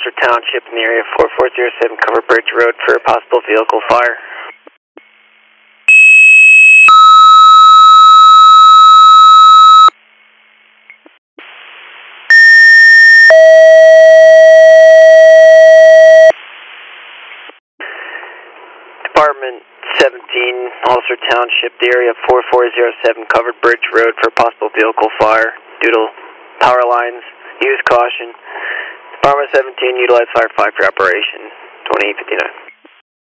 Ulster Township in the area 4407 Cover Bridge Road for a possible vehicle fire. Department 17, Ulster Township, the area 4407 Covered Bridge Road for a possible vehicle fire due to power lines. Use caution. Department 17, utilize Fire 5 for operation 2859.